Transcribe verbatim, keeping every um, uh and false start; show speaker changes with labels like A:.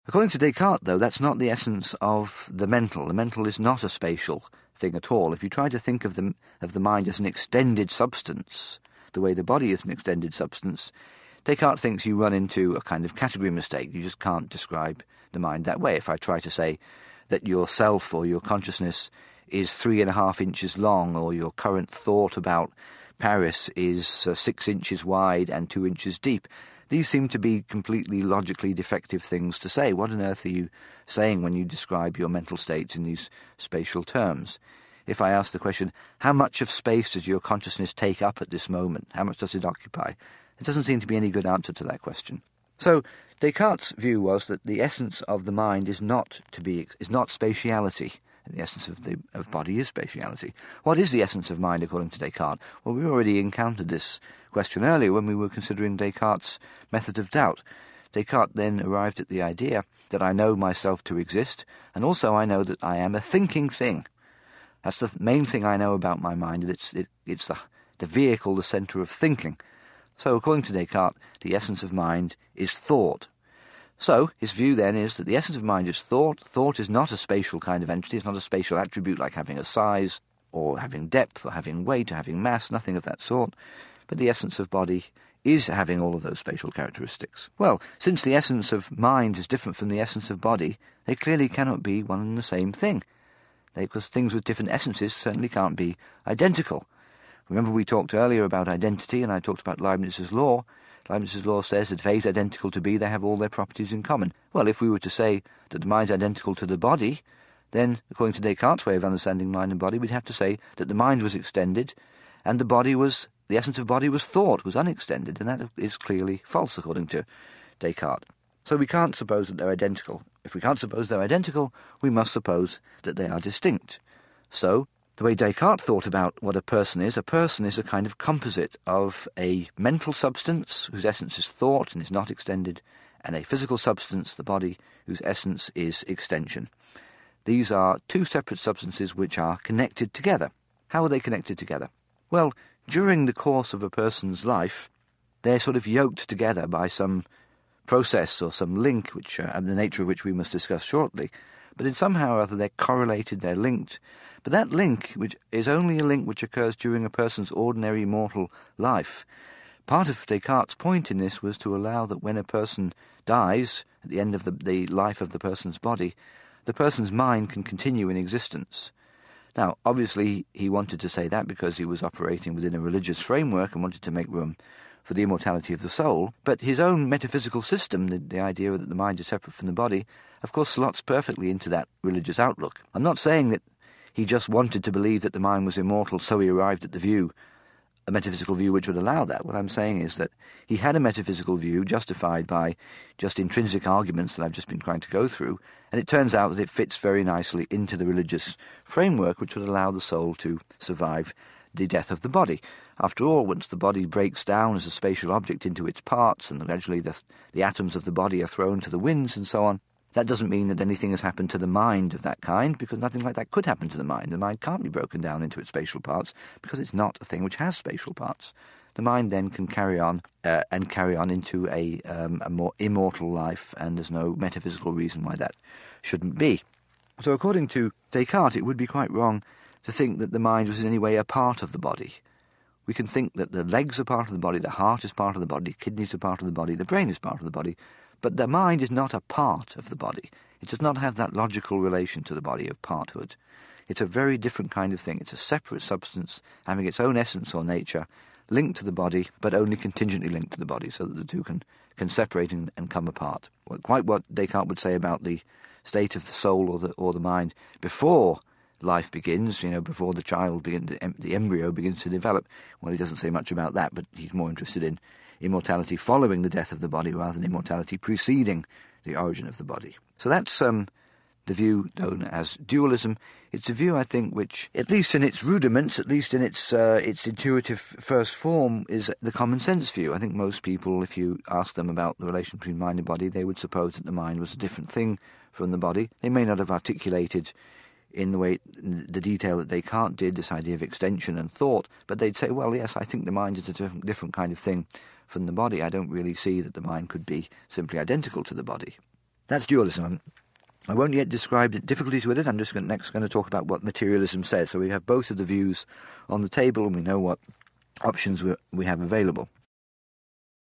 A: According to Descartes, though, that's not the essence of the mental. The mental is not a spatial thing at all. If you try to think of the, of the mind as an extended substance, the way the body is an extended substance, Descartes thinks you run into a kind of category mistake. You just can't describe the mind that way. If I try to say that your self or your consciousness is three and a half inches long, or your current thought about Paris is uh, six inches wide and two inches deep, these seem to be completely logically defective things to say. What on earth are you saying when you describe your mental states in these spatial terms? If I ask the question, how much of space does your consciousness take up at this moment? How much does it occupy? There doesn't seem to be any good answer to that question. So Descartes' view was that the essence of the mind is not to be is not spatiality. The essence of the of body is spatiality. What is the essence of mind according to Descartes? Well, we already encountered this question earlier when we were considering Descartes' method of doubt. Descartes then arrived at the idea that I know myself to exist, and also I know that I am a thinking thing. That's the main thing I know about my mind, that it's it, it's the the vehicle, the centre of thinking. So according to Descartes, the essence of mind is thought. So his view then is that the essence of mind is thought. Thought is not a spatial kind of entity. It's not a spatial attribute like having a size or having depth or having weight or having mass, nothing of that sort. But the essence of body is having all of those spatial characteristics. Well, since the essence of mind is different from the essence of body, they clearly cannot be one and the same thing. They, because things with different essences certainly can't be identical. Remember we talked earlier about identity, and I talked about Leibniz's law. Leibniz's law says that if A is identical to B, they have all their properties in common. Well, if we were to say that the mind is identical to the body, then, according to Descartes' way of understanding mind and body, we'd have to say that the mind was extended, and the body was, the essence of body was thought, was unextended, and that is clearly false, according to Descartes. So we can't suppose that they're identical. If we can't suppose they're identical, we must suppose that they are distinct. So, the way Descartes thought about what a person is, a person is a kind of composite of a mental substance whose essence is thought and is not extended, and a physical substance, the body, whose essence is extension. These are two separate substances which are connected together. How are they connected together? Well, during the course of a person's life, they're sort of yoked together by some process or some link, which uh, the nature of which we must discuss shortly. But in somehow or other they're correlated, they're linked. But that link, which is only a link which occurs during a person's ordinary mortal life. Part of Descartes' point in this was to allow that when a person dies, at the end of the, the life of the person's body, the person's mind can continue in existence. Now, obviously, he wanted to say that because he was operating within a religious framework and wanted to make room for the immortality of the soul, but his own metaphysical system, the, the idea that the mind is separate from the body, of course slots perfectly into that religious outlook. I'm not saying that he just wanted to believe that the mind was immortal, so he arrived at the view, a metaphysical view which would allow that. What I'm saying is that he had a metaphysical view justified by just intrinsic arguments that I've just been trying to go through, and it turns out that it fits very nicely into the religious framework which would allow the soul to survive the death of the body. After all, once the body breaks down as a spatial object into its parts, and gradually the, the atoms of the body are thrown to the winds and so on, that doesn't mean that anything has happened to the mind of that kind, because nothing like that could happen to the mind. The mind can't be broken down into its spatial parts, because it's not a thing which has spatial parts. The mind then can carry on, uh, and carry on into a, um, a more immortal life, and there's no metaphysical reason why that shouldn't be. So according to Descartes, it would be quite wrong to think that the mind was in any way a part of the body. We can think that the legs are part of the body, the heart is part of the body, kidneys are part of the body, the brain is part of the body, but the mind is not a part of the body. It does not have that logical relation to the body of parthood. It's a very different kind of thing. It's a separate substance, having its own essence or nature, linked to the body, but only contingently linked to the body, so that the two can, can separate and, and come apart. Well, quite what Descartes would say about the state of the soul or the, or the mind before life begins, you know, before the child begins, the embryo begins to develop. Well, he doesn't say much about that, but he's more interested in immortality following the death of the body rather than immortality preceding the origin of the body. So that's um, the view known as dualism. It's a view, I think, which, at least in its rudiments, at least in its uh, its intuitive first form, is the common sense view. I think most people, if you ask them about the relation between mind and body, they would suppose that the mind was a different thing from the body. They may not have articulated in the way, the detail that Descartes did, this idea of extension and thought, but they'd say, well, yes, I think the mind is a different, different kind of thing from the body. I don't really see that the mind could be simply identical to the body. That's dualism. I won't yet describe the difficulties with it. I'm just next going to talk about what materialism says. So we have both of the views on the table and we know what options we, we have available.